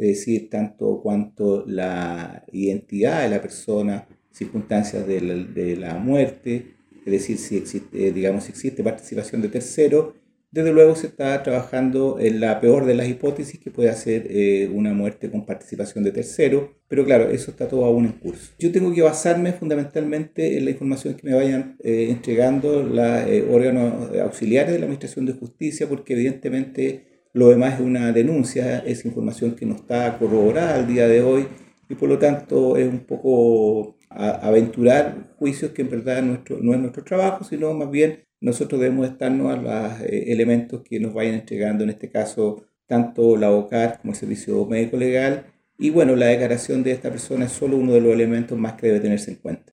decir tanto cuanto la identidad de la persona, circunstancias de la muerte, es decir, si existe, digamos, si existe participación de terceros. Desde luego se está trabajando en la peor de las hipótesis, que puede ser una muerte con participación de terceros, pero claro, eso está todo aún en curso. Yo tengo que basarme fundamentalmente en la información que me vayan entregando los órganos auxiliares de la Administración de Justicia, porque evidentemente lo demás es una denuncia, es información que no está corroborada al día de hoy, y por lo tanto es un poco aventurar juicios que en verdad no es nuestro trabajo, sino más bien nosotros debemos estarnos a los elementos que nos vayan entregando, en este caso, tanto la OCAR como el Servicio Médico Legal. Y bueno, la declaración de esta persona es solo uno de los elementos más que debe tenerse en cuenta.